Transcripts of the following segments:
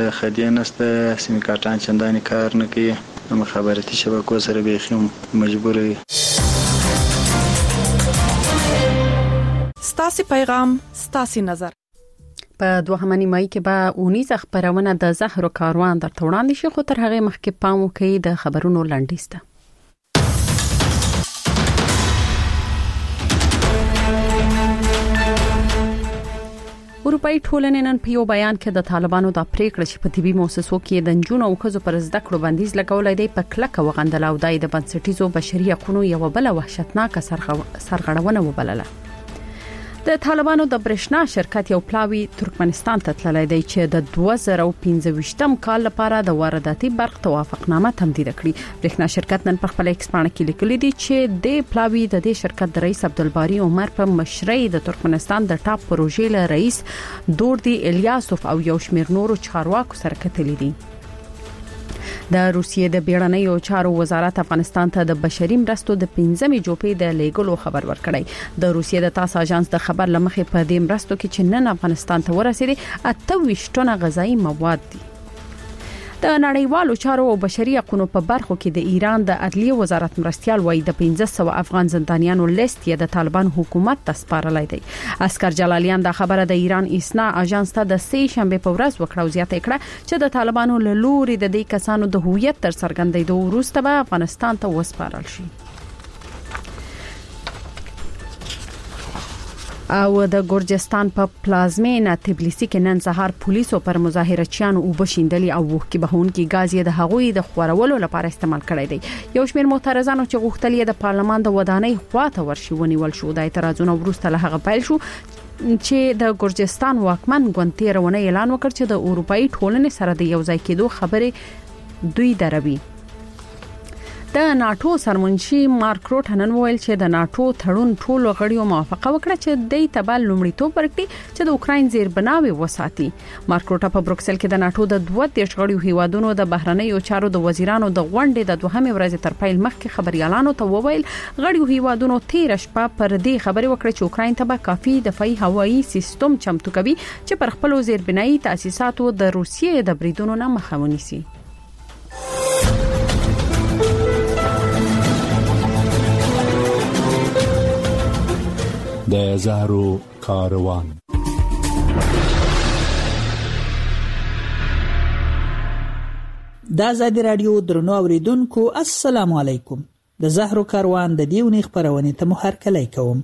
خدي نشته، سیم کارتان چنداني کار نه کوي، مخابراتي شبکو سره بیخي مجبور وي. ستاسي پیغام ستاسي نظر. په دوهمه نیمایي کې به اونیزه خبرونه د زهرو کاروان درته وړاندې شي، خو تر هغه مخکې پام وکړئ د خبرونو لنډیز ته. اروپאי ټولنې نن په یو بیان کې د طالبانو د پریکړه چې په طبي مؤسسو کې د نجونو او ښځو پر زده کړو بندیز لګولای دی په کلکه وغندل او د بنسټیزو بشري حقوقو یو بل وحشتناک سرغړونه وبلله. د طالبانو د برښنا شرکت یو پلاوی ترکمنستان ته تللی دی چې د 2015م کال لپاره د وارداتي برق توافقنامه تمدید کړي. برښنا شرکت نن په خپل ایکس باندې کې لیکلي دی چې د پلاوی د دې شرکت د رئیس عبدالباری عمر په مشرۍ د ترکمنستان د ټاپ پروژې له رئیس دوردی الیاسوف او یو شمېر نورو چارواکو سره کتلي دي. د روسیې د بیړنیو چارو وزارت افغانستان ته د بشري مرستو د 15 جوپې د لیګلو خبر ورکړی. د روسیې د تاس اژانس د خبر لمخې په دې مرستو کې چې نن افغانستان ته ورسېدي 28 ټنه غذایی مواد دي. د نړیوالو چارو او بشري حقوقو په برخو کې د ایران د عدلیه وزارت مرستيال وایي د 1500 افغان زندانیانو لیست یې د طالبان حکومت ته سپارلای دی. اسکر جلالیان دا خبره د ایران اسنا اژانس ته د سې شنبه په ورځ وکړه او زیاته کړه چې د طالبانو له لوري د دې کسانو د هویت تر څرګندېدو وروسته به افغانستان ته وسپارل شي. او د ګورجستان په پلازمینه تبلیسی کې نن سهار پولیسو پر مظاهرچیانو او بشیندلي او وښکي بهونکي غاز یې د هغوی د خورولو لپاره استعمال کړی دی. یو شمېر معترضانو چې غوښتل یې د پارلمان د ودانۍ خواته ورشي ونیول شو. د اعتراضونو وروسته له هغه پیل شو چې د ګورجستان واکمن ګوند تیرونه اعلان وکړ چې د اروپאי ټولنې سره د یو ځای کېدو خبرې دوی دروي. د ناتو سرمنشي مارک روټ نن وویل چې د ناتو تړون ټولو غړیو موافقه وکړه چې د تبال لومړیتوب ورکړي چې د اوکراین زیربناوي وساتي. مارک روټ په بروکسل کې د ناتو د 22 غړیو هیوادونو د بهرنیو چارو د وزیرانو د غونډې د دوهمې ورځې تر پیل مخکې خبريالانو ته وویل غړیو هیوادونو 13 شپه پر دې خبرې وکړه چې اوکراین ته به کافي دفاعي هوایي سیستم چمتو کوي چې پر خپل زیربنایي تاسیساتو د روسیې د بریدونو نه مخه ونیسي. د زهرو کاروان. د آزادی رادیو درنو اوریدونکو السلام علیکم. د زهرو کاروان د دیونی خبرونه ته مو هرکلی کوم.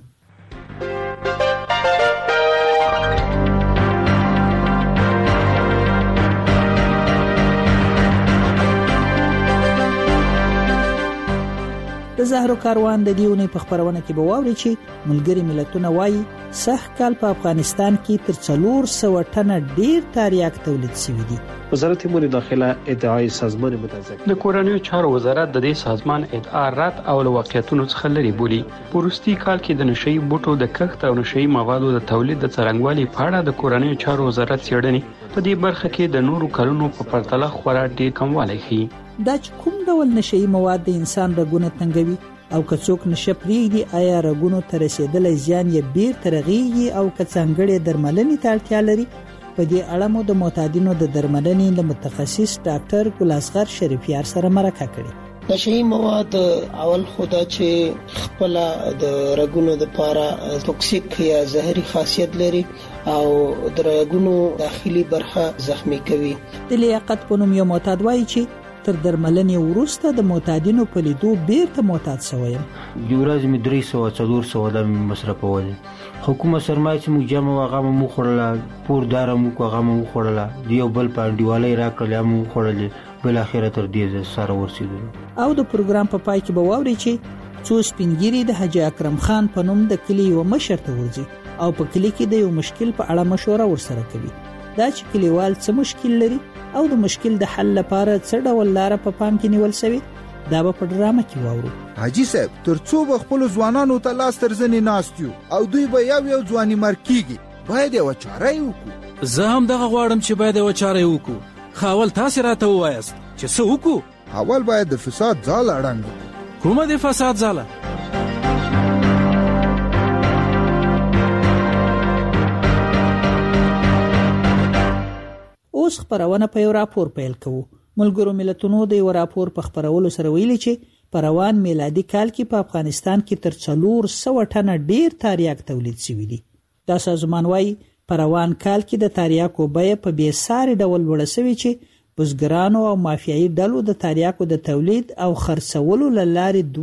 د زهرو کاروان د دیونی په خبرونه کې به واوري چې ملګری ملتونه وایي سخت کال په افغانستان کې تر 400 ټنه ډیر تریاک تولید شوی دی. وزارت امور داخله ادعای سازمان متحد د کورنیو چارو وزارت د دې سازمان ادعا رد او واقعیتونو څخه لري بولی. پروستی کال کې د نشئی بوټو د کښت او نشئی موادو د تولید د څرنګوالي په اړه د کورنیو چارو وزارت څېړنې په دې برخه کې د نورو کلونو په پرتله خورا ډیر کموالی ښيي. دا چې کوم ډول نشئی مواد د انسان رګونه تنګوي او که څوک نشه پرېږدي آیا رګونو ته رسېدلی زیان یې بیرته رغېږي او که ځانګړې درملنې ته اړتیا لري. په دې اړه مو د معتادینو د درملنې له متخصص ډاکټر ګلاسغر شریفیار سره مرکه کړې. نشئی مواد اول خدا چې خپل د رګونو د پاره توکسیک یا زهري خاصیت لري او د رګونو داخلي برخه زخمی کوي. د لیاقت په نوم یو معتاد وایي چې تر درملنې وروسته د معتادینو په لیدو بیرته معتاد شوم. یورز می 300 د مصرفول حکومت سرمایه چې موږ جمع واغه مو خورله پور دار مو کوغه مو خورله دیو بل پاندیوالي راکړل مو خورله بل اخره تر دې سره ورسېدل. او د پروګرام په پای کې به واوري چې څو سپینګيري د حاجی اکرم خان په نوم د کلی یو مشر ته ورځي او په کلی کې د یو مشکل په اړه مشوره ورسره کوي. دا چې کلیوال څه مشکل لري او د مشکل د حل لپاره څه ډول لار په پام کې نیول شوی دا به په ډرامه کې واورو. حاجی صاحب ترڅو خپل ځوانانو ته لاس ترځنی ناستیو او دوی به یو ځواني مرکیږي باید یو چاره وکړو. زه هم دغه غواړم چې باید یو چاره وکړو. خاول تاسو راته وایاست چې څه وکړو. اول باید د فساد ځاله اړنګ. کومه د فساد ځاله؟ اوس خبرونه په یو راپور پیل کوو. ملګرو ملتونو د یو راپور په خبرولو سره ویلي چې په روان میلادي کال کې په افغانستان کې تر 400 ټنه ډیر تریاک تولید شوی دی. دا سازمان وايي په روان کال کې د تریاکو بیه په بې ساري ډول لوړه شوې چې بزګرانو او مافیایي ډلو د تریاکو د تولید او خرڅولو لپاره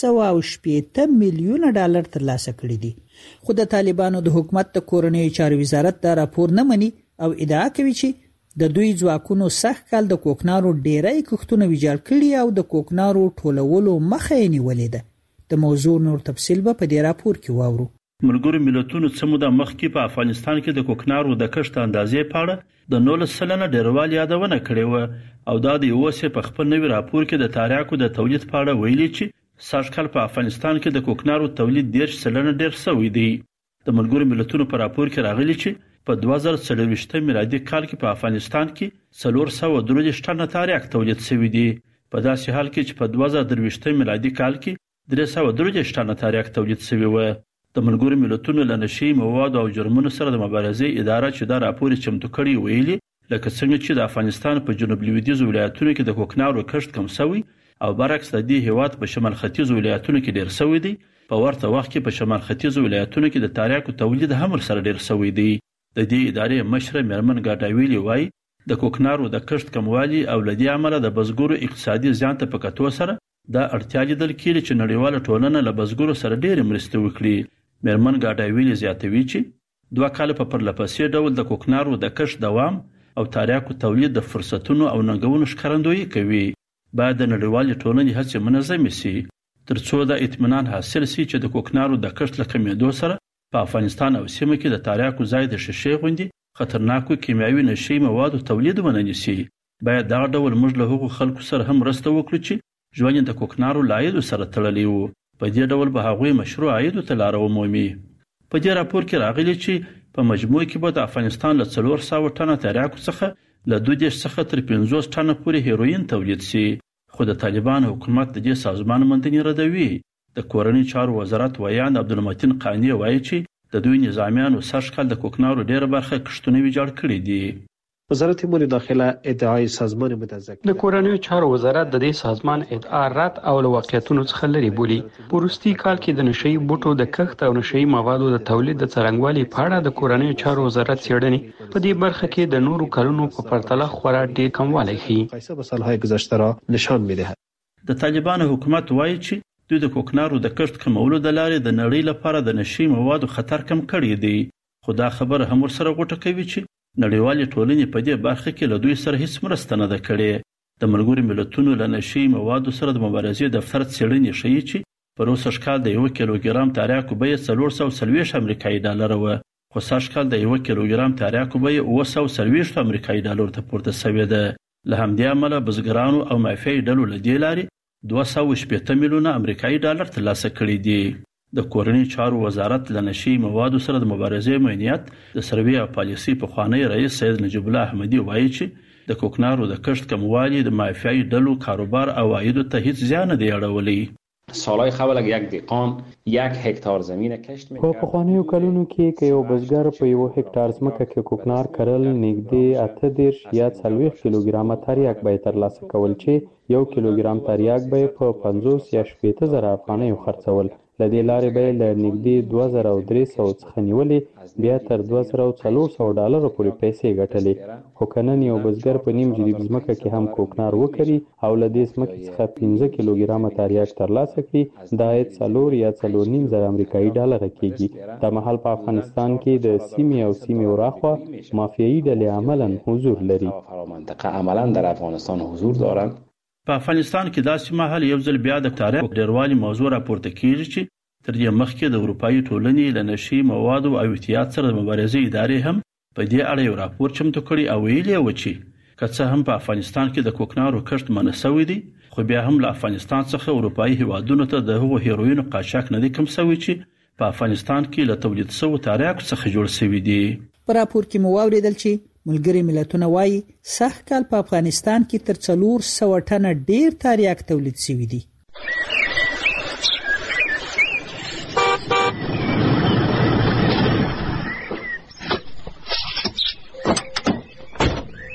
280 میلیون ډالر ترلاسه کړي دي. خو د طالبانو د حکومت د کورنیو چارو وزارت دا راپور نه مني او ادعا کوي چې د دوی ځواکونو سخت کال د کوکنارو ډیرای کښتونه ویجاړ کړي او د کوکنارو ټولولو مخه یې نیولې ده. د موضوع نور تفصیل به په دې راپور کې واورو. ملګرو ملتونو څه موده مخکې په افغانستان کې د کوکنارو د کښت اندازې په اړه د 19% ډیروالي یادونه کړې و او دا د یوسف په خپل نوي راپور کې د تریاکو د تولید په اړه ویلي چې سږکال په افغانستان کې د کوکنارو تولید 10% ډیر شوی دی. د ملګرو ملتونو په راپور کې راغلي چې په 2023 میلادي کال کې په افغانستان کې 430 ټنه تریاک تولید شوی دی. په داسې حال کې چې په 2023 میلادي کال کې 330 ټنه تریاک تولید شوی و. د ملګرو ملتونو له نشي مواد او جرمونو سره د مبارزې اداره چې دا راپور چمتو کړی ویلي لکه څنګه چې د افغانستان په جنوب لویدیځ ولایتونو کې د کوکنارو کښت کم شوی او برعکس د دې هیواد په شمال ختیځ ولایتونو کې ډیر شوی دی. په ورته وخت کې په شمال ختیځ ولایتونو کې د تریاکو تولید هم سره ډیر شوی دی. د دې ادارې مشر میرمن ګاډاویلی وایي د کوکنارو د کښت کموالی او لدی عمله د بزګرو اقتصادي زیان ته په کتو سره دا اړتیا لیدل کېږي چې نړیواله ټولنه له بزګرو سره ډېر مرسته وکړي. میرمن ګاډاویلی زیاتوي چې 2 کال په پرلپسې ډول د کوکنارو د کښت دوام او تریاکو تولید د فرصتونو او ننګونو ښکارندویي کوي. باید د نړیوالې ټولنې هڅې منظمې شي ترڅو د اطمینان حاصل شي چې د کوکنارو د کښت له کمېدو سره په افغانستان او سیمه کې د تریاکو ځای د شیشې غوندې خطرناکو کیمیاوي نشي موادو تولید ونه نیسي. باید دا ډول موږ له هغو خلکو سره هم مرسته وکړو چې ژوند د کوکنارو له عایدو سره تړلی وو. په دې ډول به هغوی مشروع عایدو ته لاره ومومي. په دې راپور کې راغلي چې په مجموع کې به د افغانستان له 400 ټنه تریاکو څخه له 20 څخه تر 50 ټنه پورې هیروین تولید شي. خو د طالبان حکومت د دې سازمان مندنی ردوي. د کورنۍ چارو وزارت ویان عبدالمتین قانی وایي چې د دوی نظامیانو سږکال د کوکنارو ډیره برخه کښتونه ویجاړ کړي دي. وزارت امور داخله ادعای سازمان متذکر د کورنیو چارو وزارت د دې سازمان ادعا رد او له واقعیتونو څخه لري بولي. پوروستي کال کې د نشئی بوټو د کښت او نشئی موادو د تولید د څرنګوالي په اړه د کورنیو چارو وزارت څېړنې په دې برخه کې د نورو کلونو په پرتله خورا ډېر کموالی ښيي. مقایسه با سالهای گذشته را نشان می‌دهد. د طالبان حکومت وایي چې دوی د کوکنارو د کښت کمولو د لارې د نړۍ لپاره د نشئی موادو خطر کم کړی دی. خو دا خبره هم ورسره غوټه کوي چې نړیوالې ټولنې په دې برخه کې له دوی سره هیڅ مرسته نه ده کړې. د ملګرو ملتونو له نشئی موادو سره د مبارزې دفتر څېړنې ښیي چې په روسش کال د 1 کیلوګرام تریاکو بیه 440 امریکایي ډالر و، خو سږ کال د 1 کیلوګرام تریاکو بیه 840 امریکایي ډالر ته پورته شوې ده. له همدې امله بزګرانو او مافیایي ډلو له دې لارې 280 میلیونه امریکایي ډالر ترلاسه کړي دي. د کورنۍ چارو وزارت له نشئی موادو سره د مبارزې معنیت د سروې او پالیسي په خوانی رئیس سید نجیب الله احمدی وایي چې د کوکنارو د کښت کموالی د مافیایي ډلو کاروبار او عایدو ته هیڅ زیان نه دی اړولی. سالهای قبل اگه یک دهقان 1 هکتار زمین کشت میکرد په پخوانیو کلونو کې که یو بزګر په 1 هکتار ځمکه کې کوکنار کرل نږدې 38 یا 40 کیلوګرام تریاک به ترلاسه کول چې 1 کیلوګرام تریاک به په 50 یا 70 زره افغانیو خرڅول. لدې لارې به له نږدې 2300 څخه نیولې بیا تر 2400 ډالر پورې پیسې ګټلې. خو کنن یو بزګر په نیم جریب ځمکه کې هم کوکنار وکړي او له دې ځمکې څخه 15 کیلوګرام تریاک ترلاسه کړي دا عاید 4 یا 4.5 زره امریکایي ډالر کېږي. دا مهال په افغانستان کې د سیمې او سیمې وراخوا مافیایي ډلې عملاً حضور لري. منطقه عملاً در افغانستان حضور دارند. په افغانستان کې داسې مهال یو ځل بیا د تریاکو ډیروالي موضوع راپورته کېږي چې تر دې مخکې د اروپایي ټولنې له نشئی موادو او احتیاط سره د مبارزې ادارې هم په دې اړه یو راپور چمتو کړی او ویلي و چې که څه هم په افغانستان کې د کوکنارو کښت منع شوی دی خو بیا هم له افغانستان څخه اروپایي هیوادونو ته د هغو هیروینو قاچاق نه دی کم شوی چې په افغانستان کې له تولید شوو تریاکو څخه جوړ شوي دي. په راپور کې مو واوریدل چې ملګري ملتونه وایي سږ کال په افغانستان کې تر 400 ټنه ډیر تریاک تولید شوی دی.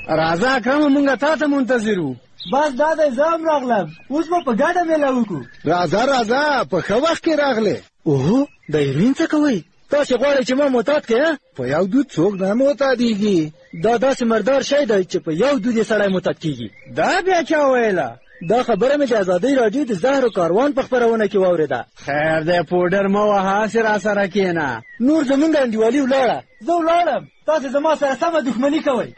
راځه اکرم مونږه تا ته منتظر وو. بس دا د زام راغلم، اوس په ګډه میله وکړو. راځه په ښه وخت کې راغله. اوه د ایرین څه کوي؟ تاسو غواړئ چې ما معتاد کړئ؟ په یو دود څوک نه معتادیږي. دا داسې مردار شی دی چې په یو دود یې سړی معتاد کیږي. دا بیا چا ویله؟ دا خبره مې د ازادۍ راډیو د زهرو کاروان په خپرونه کې واورېده. خیر دی پوډر مه وهه، هسې را سره کښېنه. نور زمونږ انډیوالي ولاړه، زه ولاړم، تاسې زما سره سمه دښمني کوئ.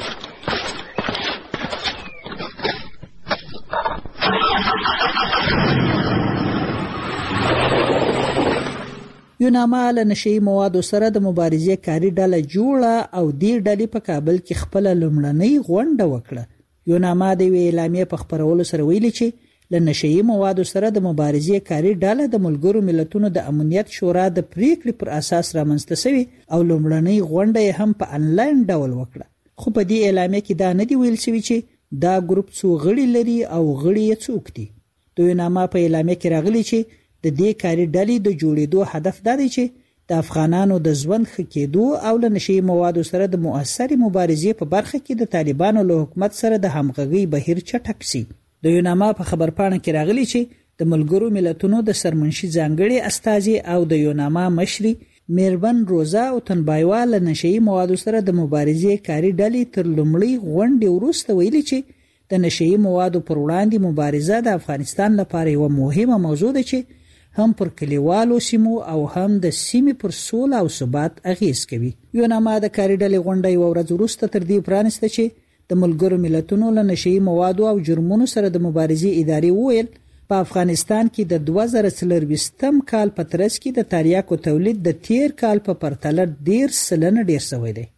یوناما له نشئی موادو سره د مبارزې کاری ډله جوړه او دې ډلې په کابل کې خپل لومړنۍ غونډه وکړه. یوناما د اعلامیې په خبرولو سره ویلي چې له نشئی موادو سره د مبارزې کاری ډله د ملګرو ملتونو د امنیت شورا د پریکړې پر اساس رامنځته شوی او لومړنۍ غونډه هم په انلاین ډول وکړه. خو په دې اعلامیې کې دا نه دی ویل شوی چې دا ګروپ څو غړي لري او غړي یې څوک دي. د یوناما په اعلامیې کې راغلی چې د دې کاری ډلې د جوړېدو هدف دا دی چې د افغانانو د ژوند ښه کېدو او له نشئی موادو سره د مؤثرې مبارزې په برخه کې د طالبانو له حکومت سره د همغږۍ بهیر چټک شي. د یوناما په خبرپاڼه کې راغلی چې د ملګرو ملتونو د سرمنشي ځانګړي استازي او د یوناما مشري میربن روزا او تنبایوا له نشئی موادو سره د مبارزې کاری ډلې تر لومړۍ غونډې وروسته ویلي چې د نشئی موادو پر وړاندې مبارزه د افغانستان لپاره یو مهمه موضوع ده چې هم پر کلیوالو سیمو او هم د سیمې پر سوله او ثبات اغیز کوي. یوناما د کاری ډلې غونډه یو ورځ وروسته تر دې پرانسته چې د ملګرو ملتونو له نشئی موادو او جرمونو سره د مبارزې ادارې وویل په افغانستان کې د 2024 کال په ترڅ کې د تریاکو تولید د تیر کال په پرتله 10% ډیر شوی دی.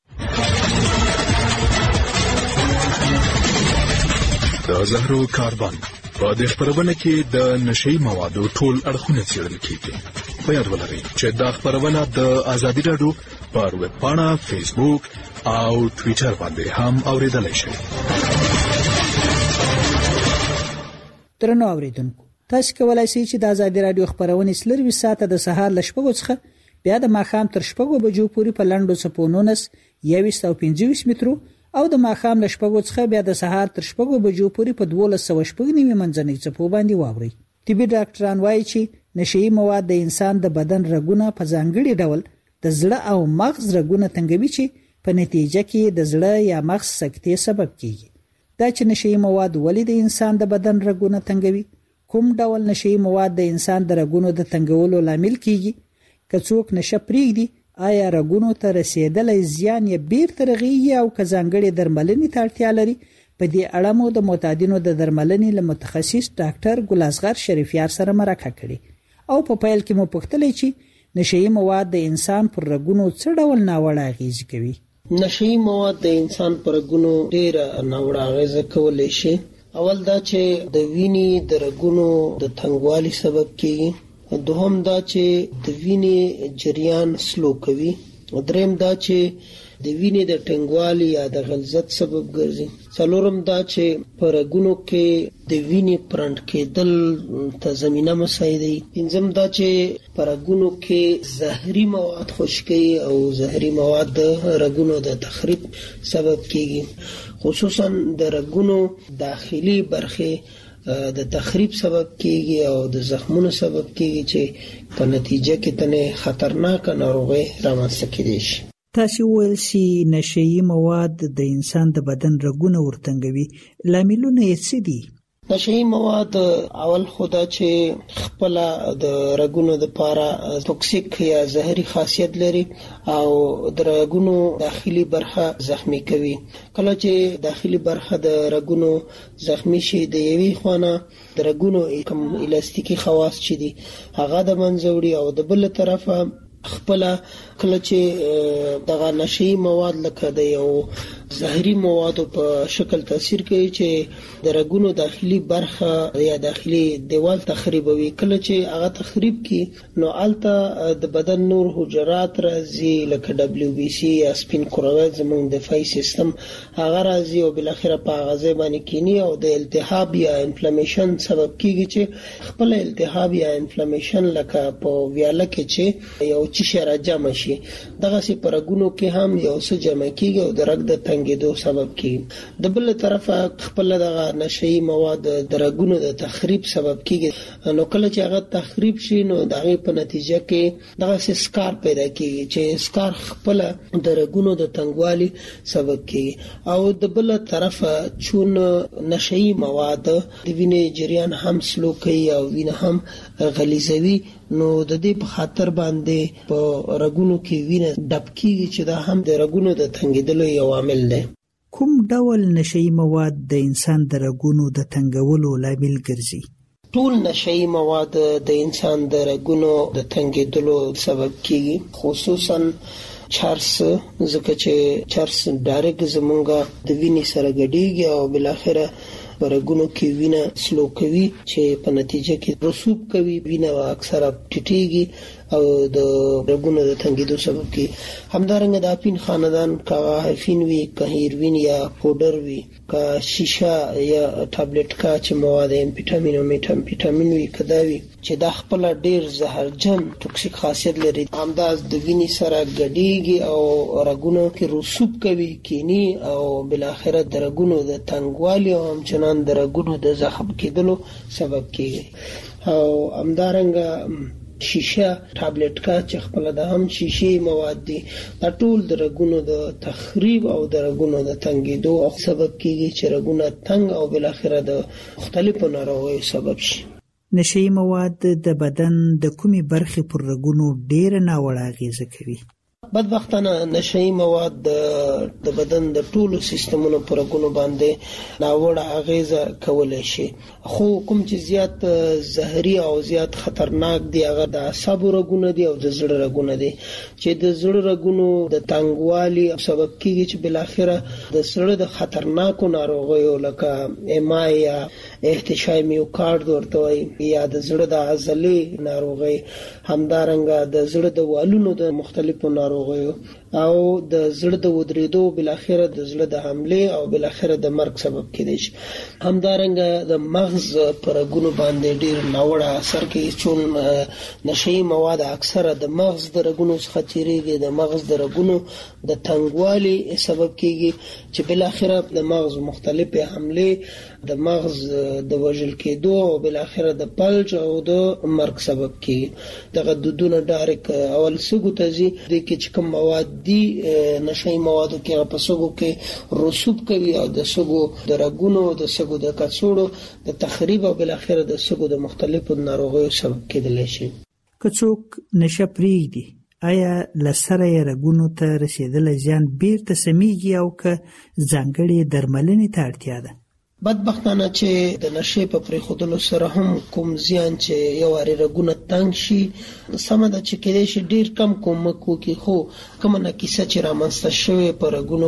د زهرو کاربن په دې خبرونه کې د نشئی موادو ټول اړخونه څېړل کیږي. په یاد ولرئ چې دا خبرونه د ازادي راډیو پر ویب پاڼه، فیسبوک او ټویټر باندې هم اوریدلای شئ. درنو اوریدونکو، تاسو کولای شئ چې د ازادي راډیو خبرونه سلروي ساعته د سهار ل 8:00 څخه بیا د ماښام تر 8:00 بجو پورې په لنډو سپونونس 2125 مترو او د ماښام ل 8:00 څخه بیا د سهار تر 8:00 بجو پورې په 1290 منځنۍ څپو باندې واوري. طبي ډاکټران وایي چې نشئی مواد د انسان د بدن رګونه په ځانګړي ډول د زړه او مغز رګونه تنګوي چې په نتیجه کې د زړه یا مغز سکتې سبب کیږي. دا چې نشئی مواد ولې د انسان د بدن رګونه تنګوي، کوم ډول نشئی مواد د انسان د رګونو د تنګولو لامل کیږي، که څوک نشه پرېږدي آیا رګونو ته رسیدلې زیان یې بیرته رغیږي او که ځانګړي درملنې ته اړتیا لري، په دې اړه مو د معتادینو د درملنې له متخصص ډاکټر ګلاسغر شریفیار سره مرکه کړې او په پیل کې مو پوښتلې چې نشئی مواد د انسان پر رګونو څه ډول ناوړه اغیز کوي. نشئی مواد د انسان پر رګونو ډېر ناوړه اغیز کولی شي. اول دا چې د وینې د رګونو د تنګوالي سبب کیږي، دوهم دا چې د وینې جریان سلو کوي، دریم دا چې د وینې د ټنګوالي یا د غلظت سبب ګرځي، څلورم دا چې په رګونو کې د وینې پرنټ کېدل ته زمینه مساعدوي، پنځم دا چې په رګونو کې زهري مواد خشکي او زهري مواد د رګونو د تخریب سبب کیږي، خصوصا د رګونو داخلي برخې د تخریب سبب کیږي او د زخمونو سبب کیږي چې په نتیجه کې تنه خطرناک ناروغي رامنځته کیدي شي. تاسو ویل چې نشئی مواد د انسان د بدن رګونه ورتنګوي، لاملونه یې څه دي؟ نشئی مواد اول خدا چې خپل د رګونو د پاره توکسیک یا زهري خاصیت لري او د رګونو داخلي برخه زخمی کوي. کله چې داخلي برخه د رګونو زخمی شي د یوې خانه د رګونو کوم الاستیکي خواص چي دي هغه د منځوړي او د بل طرفه خپل کله چې دغه نشئی مواد لکه د یو زهري موادو په شکل تاثیر کوي چې د رګونو داخلي برخه یا داخلي دیوال تخریبوي. کله چې هغه تخریب کی نو الته د بدن نور حجرات راځي لکه WBC یا سپین کرویات زموږ دفاعي سیستم هغه راځي او بل اخر په غذا باندې کینی او د التهاب یا انفلامیشن سبب کیږي چې خپل التهاب یا انفلامیشن لکه په ویاله کې چې یو چی شرجه مشي دغه سي پرګونو کې هم یو څه جمع کیږي او د رګ د تنګېدو سبب کیږي. د بل طرفه خپل د نشئی مواد د رګونو د تخریب سبب کیږي. نو کله چې هغه تخریب شي نو دغه په نتیجه کې دغه سکار پیدا کیږي چې سکار خپل د رګونو د تنګوالي سبب کیږي. او د بل طرفه چون نشئی مواد د وینې جریان هم سلو کوي او وینه هم غلیظوي، نو د دې په خاطر باندې په رګونو کې وینه ډب کیږي چې دا هم د رګونو د تنګېدلو یو عامل دی. کوم ډول نشئی مواد د انسان د رګونو د تنګولو لامل ګرځي؟ ټول نشئی مواد د انسان د رګونو د تنګېدلو سبب کیږي، خصوصا چرس، ځکه چې چرس ډایرکټ زمونږه د وینې سره ګډیږي او بل اخره رګونو کې وینه سلو کوي چې په نتیجه کې رسوب کوي، وینه اکثره ټیټیږي او د رګونو د تنګېدو سبب کیږي. همدارنګه د اپین خاندان کا هیفین وی، کا هیروین یا پودر وی، کا شیشه یا ټابلیټ کا چې مواد امفیټامین او میټامفیټامین وی کداوی چې د خپل ډیر زهرجن ټوکسیک خاصیت لري، همداز د وینې سره ګډیږي او رګونو کې رسوب کوي کینی او بل اخره د رګونو د تنګوالي او همچنان د رګونو د زخم کېدلو سبب کیږي. او همدارنګه شیشه ټابلیټ کا چې خپل د هم شیشې مواد دي، دا ټول د رګونو د تخریب او د رګونو د تنګېدو سبب کیږي چې رګونه تنګ او بل اخره د مختلفو ناروغیو سبب شي. نشئی مواد د بدن د کومې برخې پر رګونو ډېر ناوړه اغیزه کوي؟ بدبختانه نشئی مواد د بدن د ټولو سیستمونو پر رګونو باندې ناوړه اغیزه کولای شي، خو کوم چې زیات زهري او زیات خطرناک دی هغه د اعصابو رګونه دي او د زړه رګونه دي، چې د زړه رګونو د تنګوالي سبب کیږي چې بل اخره د زړه د خطرناکو ناروغیو لکه ایم یا احتشای میوکارد ورته وایي یا د زړه د عضلې ناروغي، همدارنګه د زړه د والونو د مختلفو ناروغیو او د زړه د ودریدو بل اخره د زړه د حمله او بل اخره د مرګ سبب کېدای شي. همدارنګه د مغز پر رګونو باندې ډیر ناوړه اثر کوي، چون نشئی مواد اکثره د مغز د رګونو څخه تیریږي، د مغز د رګونو د تنګوالي سبب کیږي چې بل اخره د مغز مختلفه حمله د مغز د وژل کېدو او بل اخره د فلج او د مرګ سبب کیږي. دغه دودونه ډایرکټ اول سګو ته ځي، د کې چې کوم مواد دي نشئی موادو کې په سګو کې رسوب کوي او د سګو د رګونو د سګو د کڅوړو د تخریب او بل اخره د سګو د مختلفو ناروغیو سبب کېدلی شي. که څوک نشه پرېږدي آیا لسره یې رګونو ته رسیدل زیان بیرته سمیږي او که ځانګړې درملنې ته اړتیا ده؟ بدبختانه چې د نشې په پرېښودلو سره هم کوم زیان چې یو وارې رګونه تنګ شي سمه ده چې کېدای شي ډېر کم کومک وکړي، خو کومه ناکیسه چې رامنځته شوې په رګونو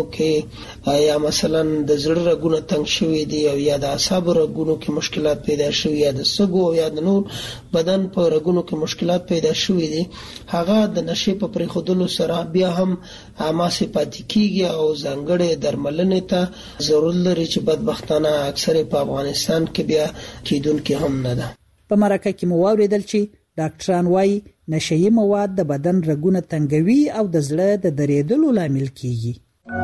کې یا مثلا د زړه رګونه تنګ شوي دي او یا د اعصابو رګونو کې مشکلات پیدا شوي یا د سږو یا د نور بدن په رګونو کې مشکلات پیدا شوي دي، هغه د نشې په پرېښودلو سره بیا هم هماسې پاتې کېږي او ځانګړې درملنې ته ضرورت لري چې بدبختانه اکثر په افغانستان کې بیا کېدونکې هم نه ده. په مرکه کې مو واوریدل چې ډاکټران وايي نشئی مواد د بدن رګونه تنګوي او د زړه د درېدلو لامل کیږي.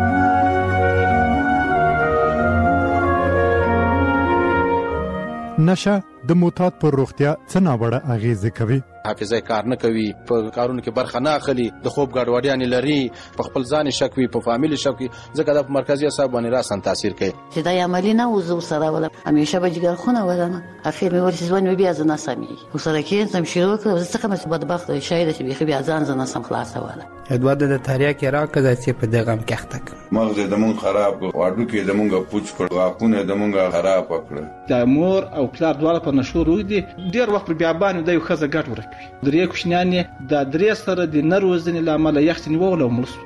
نشه د معتاد پر روغتیا څه ناوړه اغیزه کوي؟ حافظه کار نه کوي، په کارونو کې برخه نه اخلي، د خوب ګډوډیان لري، په خپل ځان شک وي، په فامیل شک وي، ځکه د مرکزی اعصاب باندې راسن تاثیر کوي. چې دا عملی نه وزو سره ولا همیشه به جګر خونه ولنه اخر مې ورته ځوان بیا ځنه سمي وسره کې سم شروع کړ، ځکه مې بدبخت شاید چې بیا ځان ځنه سم خلاصه ولا ادوار د تاریخ راکړه چې په دغه ام کېختک مغز د مون خراب واړو کې د مونږه پوچ کړ، واکونه د مونږه خراب کړ. د مور او پلار دواړه په نشو روي دي، ډیر وخت بیا باندې د یو خزه ګټ ورکوي. درې کوشنیان د درې سره د نروزنې لامل یخت نیول او مړ.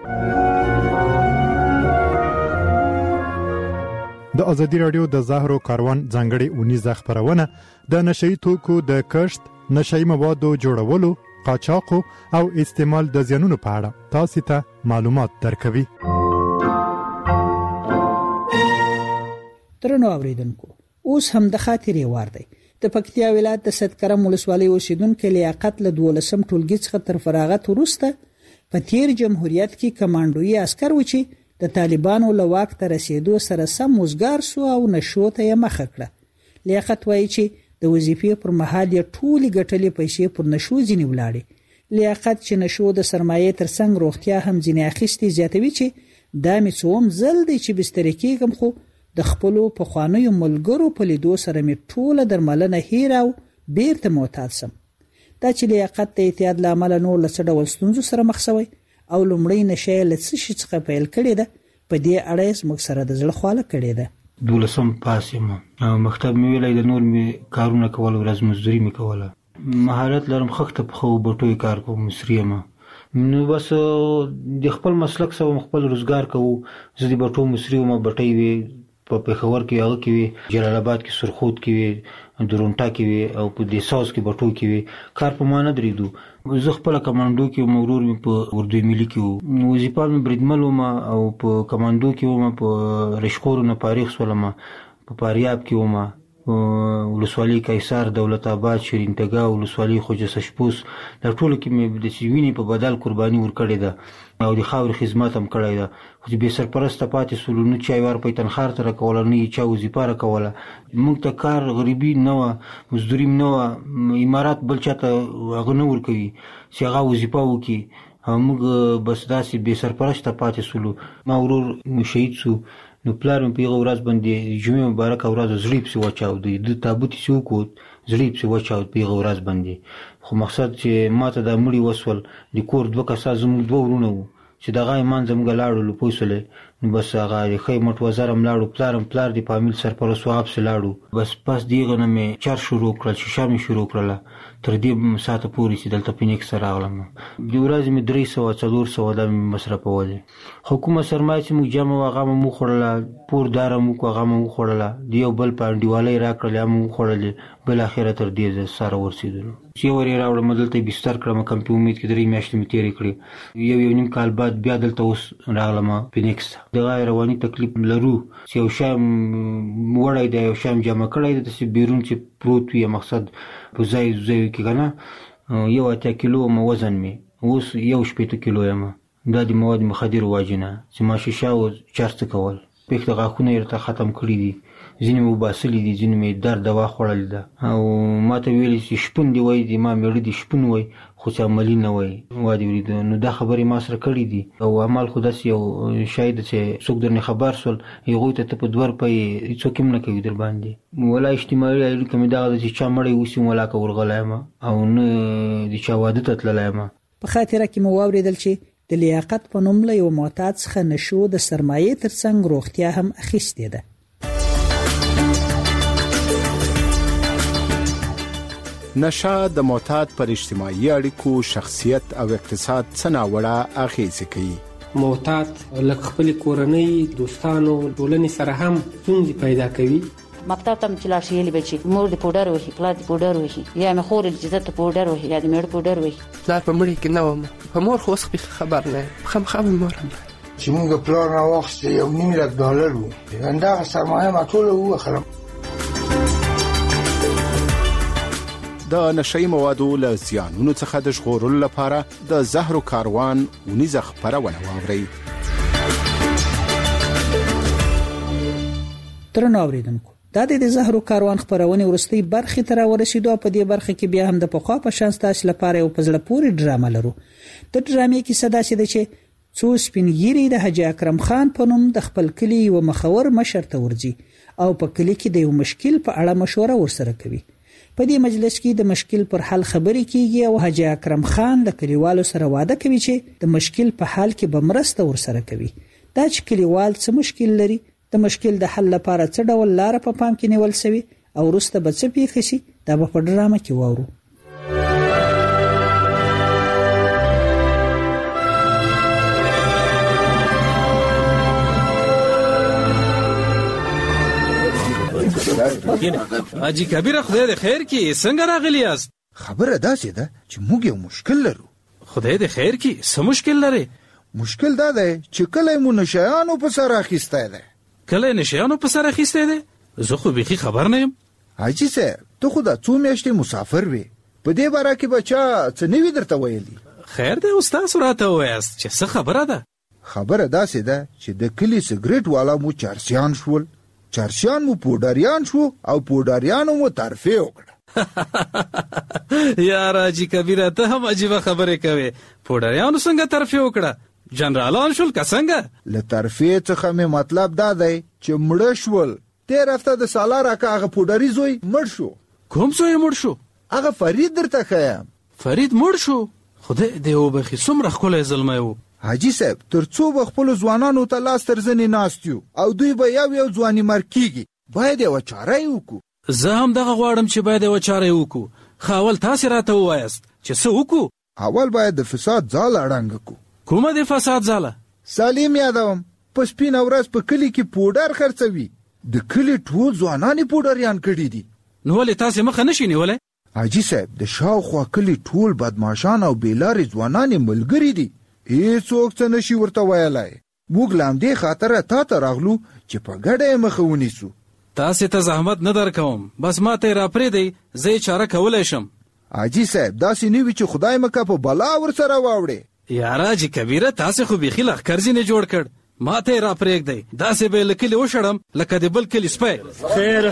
د ازادي رادیو د زهرو کاروان ځانګړي اونیزه خبرونه د نشئی توکو د کشت، نشئی موادو جوړولو، قاچاق او استعمال د زیانونو په اړه تاسو ته معلومات درکوي. ترنو اوریدونکو، اوس هم د خاطرې وار دی. د پکتیا ولایت د سدکرم ولسوالۍ اوسیدونکو لیاقت له 12 ټولګي څخه تر فراغت وروسته په تیر جمهوریت کې کمانډوي عسكر و چې د طالبانو له واک ته رسیدو سره سم وزګار سو او نشو ته یې مخه کړه. لیاقت وایي چې د وظیفې پر مهال یې ټولې ګټلې پیسې پر نشو ځینې ولاړې. لیاقت چې نشو د سرمایې ترڅنګ روغتیا هم ځینې اخیستې زیاتوي چې دا مې څوم ځل دی چې بسترې کېږم، خو د خپلو پخوانیو ملګرو په لیدو سره مې ټوله درملنه هیره او بیرته معتاد سم. دا چې لیاقت د اعتیاد له امله نور له څه ډول ستونزو سره مخ شوی او لومړی نشه یې له څه شي څخه پیل کړې ده، په دې اړه یې زموږ سره د زړه خواله کړې ده. 12 پاس یم او مکتب مې ویلی د نور مې کارونه کول، ورځ مزدوري مې کوله، مهارت لرم، خښته په خو بټوی کار کوم، مصري یم. نو بس د خپل مسلک سره خپل روزګار کوو. زه د بټو مصري وم، بټۍ وي په پېښور کې، هغه کې وي، جلال آباد کې، سرخود کې وي، درونټا کې وي او په دیساوس کې بټو کې وي. کار په ما نه درېدو. زه خپله کمانډو کې وم، ورور مې په اردو ملي کې و، وظیفه مې بریدمل وم او په کمانډو کې وم، په رشخورو نه فارغ شولم، په فاریاب کې وم، ولسوالۍ قیصر، دولت آباد، شیرین تګا، ولسوالۍ خوجه سشپوس، دا ټولو کې مې د وینې په بدل قرباني ورکړې ده او د خاورې خدمت هم کړی ده. خو چې بې سرپرسته پاتې سولو، نه چا یې ور په تنخوار ته راکوله، نه یې چا وظیفه راکوله. موږ ته کار غریبي نه وه، مزدوري نه وه، امارات بل چا ته هغه نه ورکوي چې هغه وظیفه وکړي او موږ بس داسې بې سرپرسته پاتې سولو. ما ورور شهید سو، نو پلار مې په هغه ورځ باندې جمعې مبارکه ورځ زړه پسې وچاود، د تابوت یې وکوت، زړه پسې وچاود په هغه ورځ باندې. خو مقصد چې ما ته دا مړي وسول، د کور 2 کسه زموږ 2 ورونه وو چې دغه ایمان زموږ لاړو پوه شولې. نو بس هغه د خیمت وزر هم لاړو، پلار د فامیل سرپرست وهاب سه لاړو. بس پس دغه نه مې چار شروع کړل، شیشه مې شروع کړله، تر دې ساعته پورې چې دلته فینکس راغلم. د ورځې مې 300-400 دا مې مصرفولې. حکومت سرمایه چې موږ جمع وه هغه مو وخوړله، پور داره مو هغه مو وخوړله، د یو بل په انډیوالۍ راکړلې هغه مو وخوړلې. بالاخره تر دې سره ورسېدلو چې ور یې راوړم، دلته یې بستر کړم، کمپي امید کې 3 میاشتې مې تېرې کړې. یو نیم کال بعد بیا دلته اوس راغلم فینکس ته. دغه رواني تکلیف لرو چې یو شی وړی دی، یو شی جمع کړی دی، داسې بیرون چې پروت وي، مقصد په ځای کې که نه 1 کیلو وزن مې اوس 1.8 کیلو یم. دا د مواد مخدرو وجې نه چې ما شیشه او چرس کول، پېښ د غاښونه یې راته ختم کړي دي، ځینې مې وباسلي دي، ځینې مې درد دوا خوړلې ده. او ما ته ویلي چې شپون دی وایي، ما مېړه دي شپون وایي، خو چې عملي نه وایي. وادي ولیده نو دا خبرې ما سره کړي دي. او عمل خو داسې یو شی ده چې څوک درنه خبر سول، هغوی ته ته په 2 روپۍ څوک هم نه کوي در باندې. ولا اجتماعي اړیکه مې دغه ده چې چا مړی اوسي ولاکه ورغلی یم او نه د چا واده ته تللی یم. په خاطره کې مو واورېدل چې د لیاقت په نوم له یو معتاد څخه نشو د سرمایې ترڅنګ روغتیا هم اخیستې ده. نشه د معتاد پر اجتماعي اړیکو، شخصیت او اقتصاد څه ناوړه اغیزې کوي. معتاد لکه خپل کورنۍ، دوستانو، ټولنې سره هم ستونزې پیدا کوي. مکتب ته چې لاړ شي بچي، مور د پوډر وهي، پلار د پوډر وهي، یا مې خور د جزت پوډر وهي، یا د مېړه پوډر وهي. پلار په مړي کې نه وم، په مور خو اوس خبر نه یم، خامخا مې مور هم چې موږ پلار نه واخیستې $1,000,000 وو، همدغه سرمایه ما ټوله ووخلم. د نشئی موادو له زیانونو څخه د ژغورلو لپاره د زهرو کاروان ونیزه خپرونه واورئ. درنو اوریدونکو، دا د زهرو کاروان خپرونې وروستۍ برخې ته راورسېدو. په دې برخه کې بیا هم د پخوا په شان ستاسو لپاره یو په زړه پورې ډرامه لرو. د ډرامې کیسه داسې ده چې څو سپینګیري د حاجي اکرم خان په نوم د خپل کلي یو مخور مشر ته ورځي او په کلي کې د یو مشکل په اړه مشوره ورسره کوي. په دې مجلس کې د مشکل پر حل خبرې کیږي او حاجي اکرم خان د کلیوالو سره وعده کوي چې د مشکل په حل کې به مرسته ورسره کوي. دا چې کلیوال څه مشکل لري، د مشکل د حل لپاره څه ډول لار په پام کې نیول شوی او وروسته به څه پیښ شي، دا به په ډرامه کې واورو. اجي کبیره خدای دې خیر کړي، څنګه راغلی یاست؟ خبره داسې ده چې موږ یو مشکل لرو. خدای دې خیر کړي، څه مشکل لري؟ مشکل دا دی چې کله مو نشیانو په سر اخیستی دی. کله نشیانو په سر اخیستی دی؟ زه خو بیخي خبر نه یم. حاجي صاحب، ته خو دا 2 میاشتې مسافر وې، په دې باره کې به چا څه نه وي درته ویلي؟ خیر دی، اوس تاسو راته ووایاست چې څه خبره ده. خبره داسې ده چې د کلی سګریټ والا مو چرسیان شول، چرسیان مو پوډریان شو او پوډریانو مو ترفیع وکړه. یار حاجی کبیره ته هم عجیبه خبرې کوي. پوډریانو څنګه ترفیع وکړه؟ جنرالان شول که څنګه؟ له ترفیع څخه مې مطلب دا دی چې مړه شول. تیر هفته د سالار اکا هغه پوډري زوی مړ شو. کوم زوی مړ شو؟ هغه فرید درته ښیم. فرید مړ شو؟ خدای دې وبخي، څومره ښکلی زلمی و. حاجی صاحب تر څو به خپلو ځوانانو ته لاس تر زنې ناست یو او دوی به یو ځواني مرګ کیږي. باید یوه چاره یې وکړو. زه هم دغه غواړم چې باید یوه چاره یې وکړو. ښه اول تاسې راته ووایاست چې څه وکړو. اول باید د فساد ځاله ړنګه کړو. کومه د فساد ځاله؟ سالم یادوم، په سپینه ورځ په کلي کې پوډر خرڅوي. د کلي ټول ځوانان یې پوډریان کړي دي. نو ولې تاسې مخه نشئ نیولی؟ حاجي صاحب د شاوخوا کلي ټول بدماشان او بېلارې ځوانان یې ملګري دي. هیڅوک څه نشي ورته ویلی. موږ له همدې خاطره تا ته راغلو چې په ګډه یې مخه ونیسو. تاسې ته زحمت نه درکوم، بس ما ته یې راپرېږدئ، زه یې چاره کولی شم. حاجي صاحب داسې نه وي چې خدای مکه په بلا ورسره واوړې. یار حاجي کبیره تاسې خو بیخي لښکر ځینې جوړ کړ. ما ته یې راپرېږدئ، داسې به یې له کلي وشړم لکه د بل کلي سپی. خیر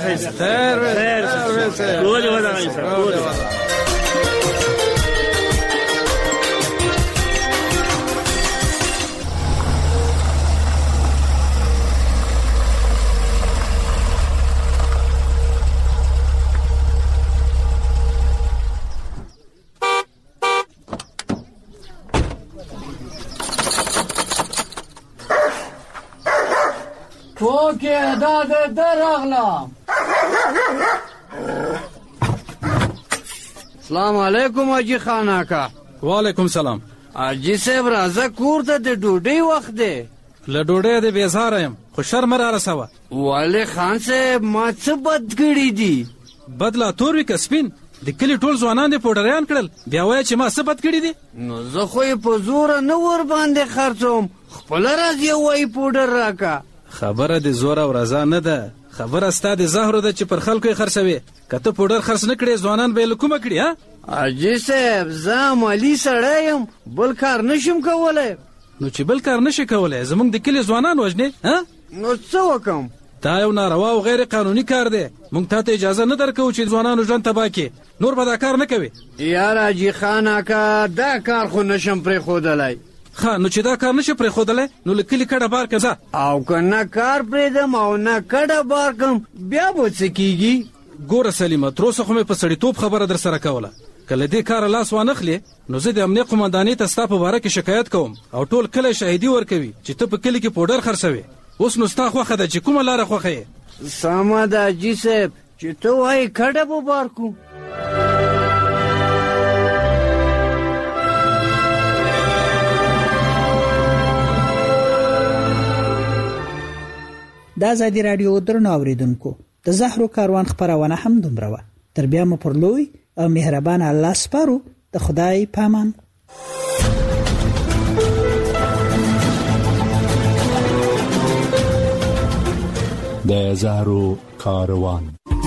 اوکې دا د راغلم. سلام علیکم حاجی خان آقا. وعلیکم سلام. حاجی صاحب راځه کور ته، د ډوډۍ وخت دی. له ډوډۍ دې بیزاره یم، خو شر مه رارسوه. ولې خان صاحب ما څه بد کړي دي؟ بد لا تور وي که سپین؟ د کلي ټول ځوانان دې پوډریان کړل، بیا وایه چې ما څه بد کړي دي؟ نو زه خو یې په زوره نه ور باندې خرڅوم، خپله راځي وایي پوډر راکه. خبره د زور او رضا نه ده، خبره ستا د زهرو ده چې پر خلکو یې خرڅوي. که ته پوډر خرڅ نه کړې ځوانان به یې له کومه کړي؟ حاجي صاحب زه عملي سړی یم، بل کار نشم کولی. نو چې بل کار نشي کولی زموږ د کلي ځوانان وژنې؟ نو څه وکم؟ دا یو ناروا او غیر قانوني کار دی. موږ تا ته اجازه نه درکوو چې ځوانانو ژوند تباه کړي. نور به دا کار نه کوي. یار حاجي خان آقا دا کار خو نشم پرېښودلی. ښه نو چې دا کار نشي پرېښودلی نو له کلي کډه بار که ځه. او که نه کار پرېږدم او نه کډه بار کړم بیا به څه کېږي؟ ګوره سلیمه تر اوسه خو مې په سړیتوب خبره در سره کوله. که له دې کاره لاس وانخلې نو زه د امنیه قمندانۍ ته ستا په باره کې شکایت کوم او ټول کلی شاهدي ورکوي چې ته په کلي کې پوډر خرڅوې. اوس نو ستا خوښه ده چې کومه لاره خوښه یې؟ سمه ده حاجي صاحب چې ته وایې کډه به بار کړو. د ازادي راډیو درنو اوریدونکو د زهرو کاروان خبرونه هم دومره وه. تر بیا مو پر لوی او مهربان الله سپارو. د خدای پامان. د زهرو کاروان.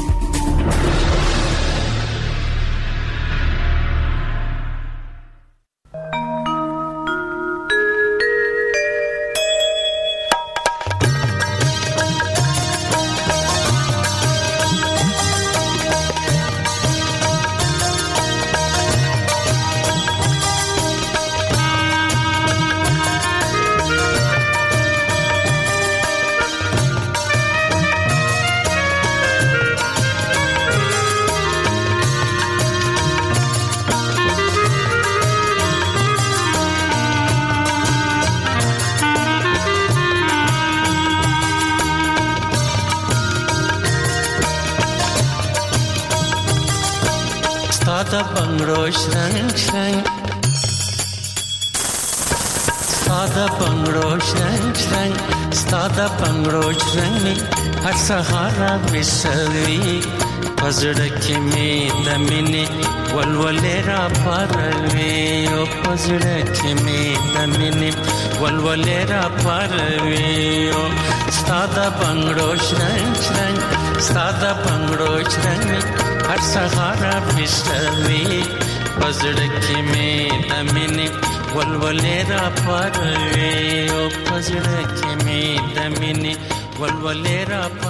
Stada bangro shrang shrang, stada bangro shrang shrang, stada bangro shrang me har sahara visavi, pazda ke me damine walwalera parve, o pazda ke me damine walwalera parve, o stada bangro shrang shrang, stada bangro shrang me har sahara visavi, pazda ke me damine ولولې را پاروي او پزړه کې مې د مینې ولولې را